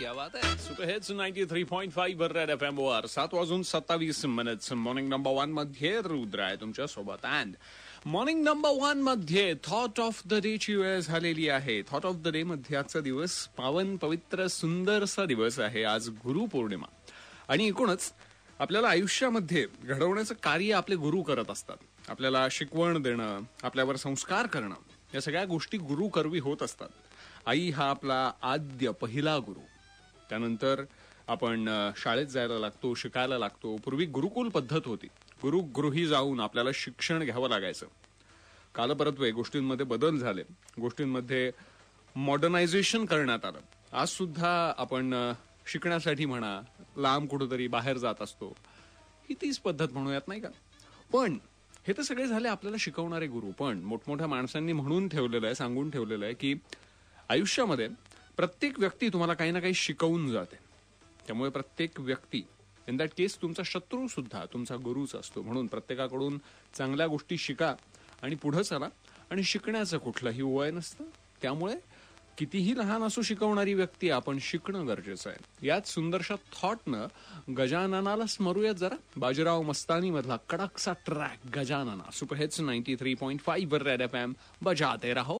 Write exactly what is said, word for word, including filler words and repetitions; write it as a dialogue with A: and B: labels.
A: क्या बात है. Super hits ninety three point five red FM एम वर सात वाजून सत्तावीस मिनिट्स. मॉर्निंग नंबर वन मध्ये रुद्र आहे तुमच्या सोबत. अँड मॉर्निंग नंबर वन मध्ये थॉट ऑफ द डे ची वेळ झालेली आहे. थॉट ऑफ द डे मध्ये आजचा दिवस पावन पवित्र सुंदरसा दिवस आहे. आज गुरुपौर्णिमा. आणि एकूणच आपल्याला आयुष्यामध्ये घडवण्याचं कार्य आपले गुरु करत असतात. आपल्याला शिकवण देणं, आपल्यावर संस्कार करणं, या सगळ्या गोष्टी गुरु करवी होत असतात. आई हा आपला आद्य पहिला गुरु. त्यानंतर आपण शाळेत जायला लागतो, शिकायला लागतो. पूर्वी गुरुकुल पद्धत होती. गुरुगृही जाऊन आपल्याला शिक्षण घ्यावं लागायचं. कालपरत्वे गोष्टींमध्ये बदल झाले, गोष्टींमध्ये मॉडर्नायझेशन करण्यात आलं. आज सुद्धा आपण शिकण्यासाठी म्हणा लांब कुठेतरी बाहेर जात असतो. ही तीच पद्धत म्हणूयात नाही का. पण हे तर सगळे झाले आपल्याला शिकवणारे गुरु. पण मोठमोठ्या माणसांनी म्हणून ठेवलेलं आहे, सांगून ठेवलेलं आहे की आयुष्यामध्ये प्रत्येक व्यक्ती तुम्हाला काही ना काही शिकवून जाते. त्यामुळे प्रत्येक व्यक्ती इन दॅट केस तुमचा शत्रू सुद्धा तुमचा गुरुच असतो. म्हणून प्रत्येकाकडून चांगल्या गोष्टी शिका आणि पुढे चला. आणि शिकण्याचं कुठलंही वय नसतं. त्यामुळे कितीही लहान असो शिकवणारी व्यक्ती आपण शिकणं गरजेचं आहे. याच सुंदरशा थॉटनं गजाननाला स्मरूयात जरा. बाजीराव मस्तानी मधला कडकसा track Gajanana. Super hits ninety three point five red FM एम बजाते रहो.